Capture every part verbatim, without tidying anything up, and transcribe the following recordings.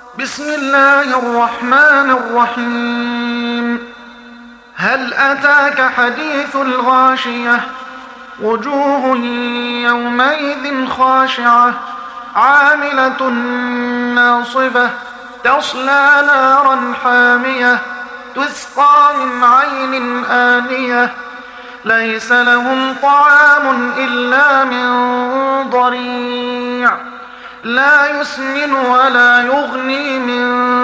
بسم الله الرحمن الرحيم. هل أتاك حديث الغاشية؟ وجوه يومئذ خاشعة عاملة ناصبة تصلى نارا حامية تسقى من عين آنية ليس لهم طعام إلا من ضريع لا يسمن ولا يغني من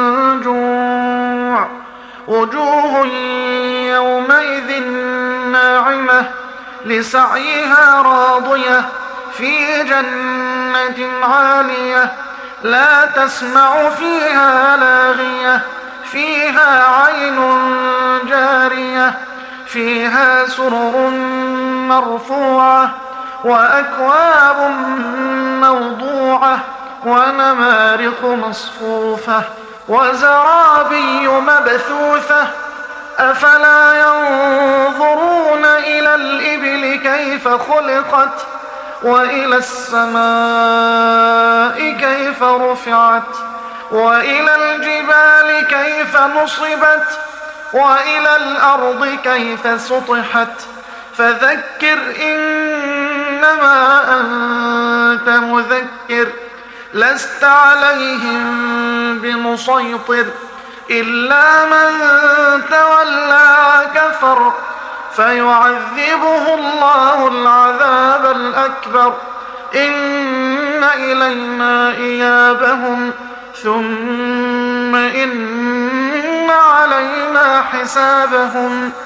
جوع. وجوه يومئذ ناعمة لسعيها راضية في جنة عالية لا تسمع فيها لاغية فيها عين جارية فيها سرر مرفوعة وأكواب موضوعة ونمارق مصفوفة وزرابي مبثوثة أفلا ينظرون إلى الإبل كيف خلقت وإلى السماء كيف رفعت وإلى الجبال كيف نصبت وإلى الأرض كيف سطحت فذكر إنما أنت مذكر لست عليهم بمسيطر إلا من تولى وكفر فيعذبه الله العذاب الأكبر إن إلينا إيابهم ثم إن علينا حسابهم.